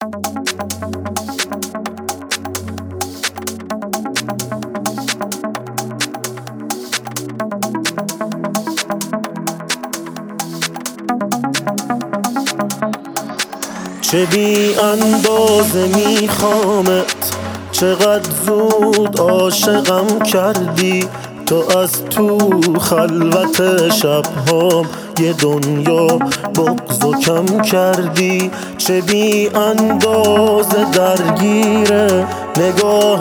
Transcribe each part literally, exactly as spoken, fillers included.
چه بی اندازه میخوامت، چقدر زود عاشقم کردی. تو از تو خلوت شبهام یه دنیا بغض و کم کردی. چه بی اندازه درگیره نگاه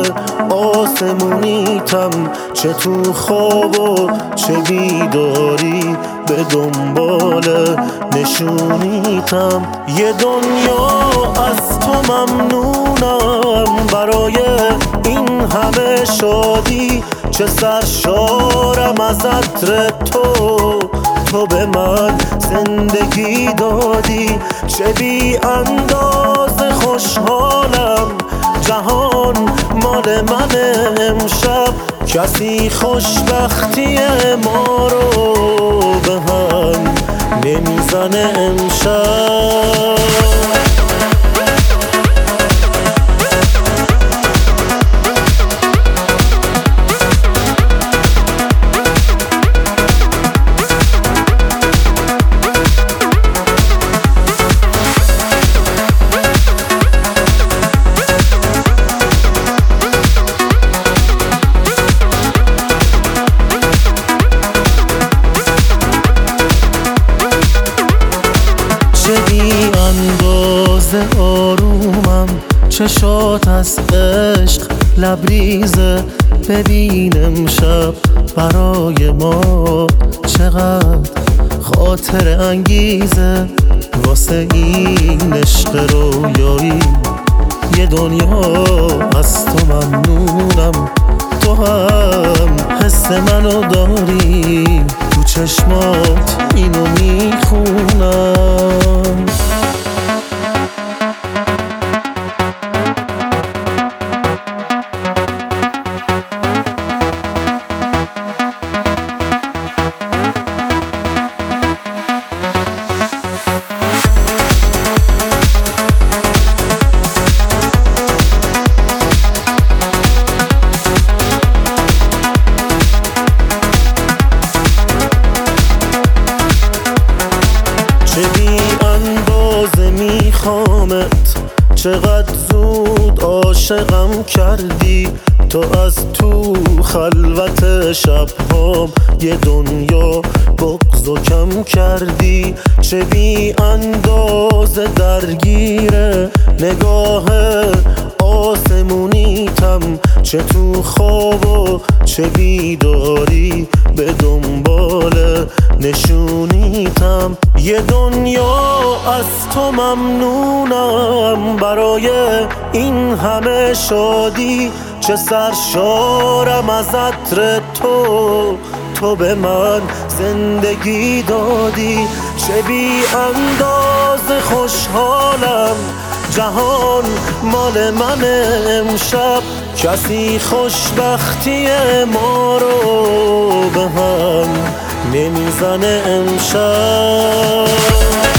آسمونیتم، چه تو خواب و چه بیداری به دنبال نشونیتم. یه دنیا از تو ممنونم برای این همه شادی. چه سرشارم از عطر تو، تو به من زندگی دادی. چه بی اندازه خوشحالم، جهان مال من امشب. کسی خوشبختی ما رو به هم نمیزنه امشب. چه بی اندازه آرومم، چشات از عشق لبریزه. ببین امشب برای ما چقدر خاطر انگیزه. واسه این عشق رویایی یه دنیا از تو ممنونم. تو هم حس منو داری، تو چشمات اینو میخونم. چه بی اندازه میخوامت، چقدر زود عاشقم کردی. تو از تو خلوت شبهام یه دنیا بغض و کم کردی. چه بی اندازه درگیره نگاه آسمونیتم، چه تو خواب و چه بیداری به دنبال نشونیتم. یه دنیا از تو ممنونم برای این همه شادی. چه سرشارم از عطر تو، تو به من زندگی دادی. چه بی اندازه خوشحالم، جهان مال من امشب. کسی خوشبختی ما رو به هم نمیزنه امشب.